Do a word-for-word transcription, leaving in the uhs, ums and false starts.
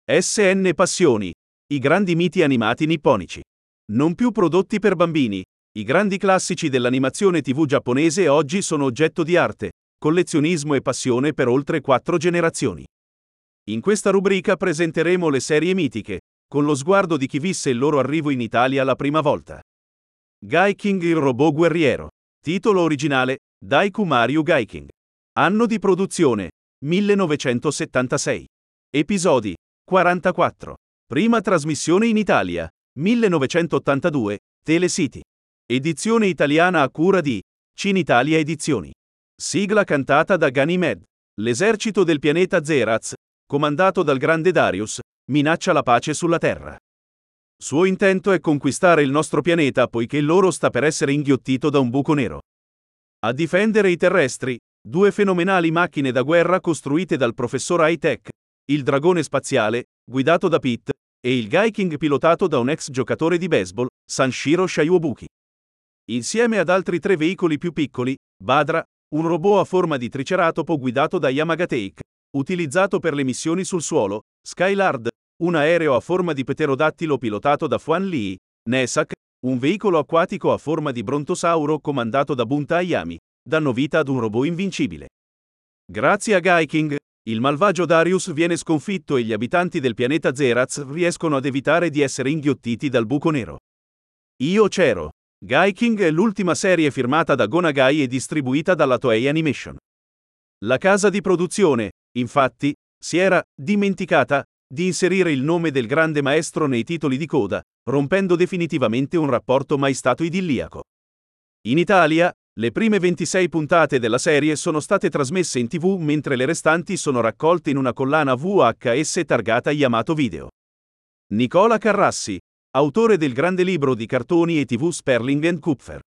S N Passioni. I grandi miti animati nipponici. Non più prodotti per bambini. I grandi classici dell'animazione tivù giapponese oggi sono oggetto di arte, collezionismo e passione per oltre quattro generazioni. In questa rubrica presenteremo le serie mitiche, con lo sguardo di chi visse il loro arrivo in Italia la prima volta. Gaiking il robot guerriero. Titolo originale: Daiku Mario Gaiking. Anno di produzione: millenovecentosettantasei. Episodi: quarantaquattro. Prima trasmissione in Italia: millenovecentottantadue, Telecity. Edizione italiana a cura di Cinitalia Edizioni. Sigla cantata da Ganymede. L'esercito del pianeta Zeraz, comandato dal grande Darius, minaccia la pace sulla Terra. Suo intento è conquistare il nostro pianeta poiché l'oro sta per essere inghiottito da un buco nero. A difendere i terrestri, due fenomenali macchine da guerra costruite dal professor High-Tech, il dragone spaziale, guidato da Pete, e il Gaiking pilotato da un ex giocatore di baseball, Sanshiro Shiobuki. Insieme ad altri tre veicoli più piccoli, Badra, un robot a forma di triceratopo guidato da Yamagatake, utilizzato per le missioni sul suolo, Skylard, un aereo a forma di pterodattilo pilotato da Fuan Lee, Nesak, un veicolo acquatico a forma di brontosauro comandato da Bunta Ayami, danno vita ad un robot invincibile. Grazie a Gaiking, il malvagio Darius viene sconfitto e gli abitanti del pianeta Zeraz riescono ad evitare di essere inghiottiti dal buco nero. Io c'ero. Gaiking è l'ultima serie firmata da Go Nagai e distribuita dalla Toei Animation. La casa di produzione, infatti, si era dimenticata di inserire il nome del grande maestro nei titoli di coda, rompendo definitivamente un rapporto mai stato idilliaco. In Italia, le prime ventisei puntate della serie sono state trasmesse in tivù mentre le restanti sono raccolte in una collana V H S targata Yamato Video. Nicola Carrassi, autore del grande libro di cartoni e tivù Sperling and Kupfer.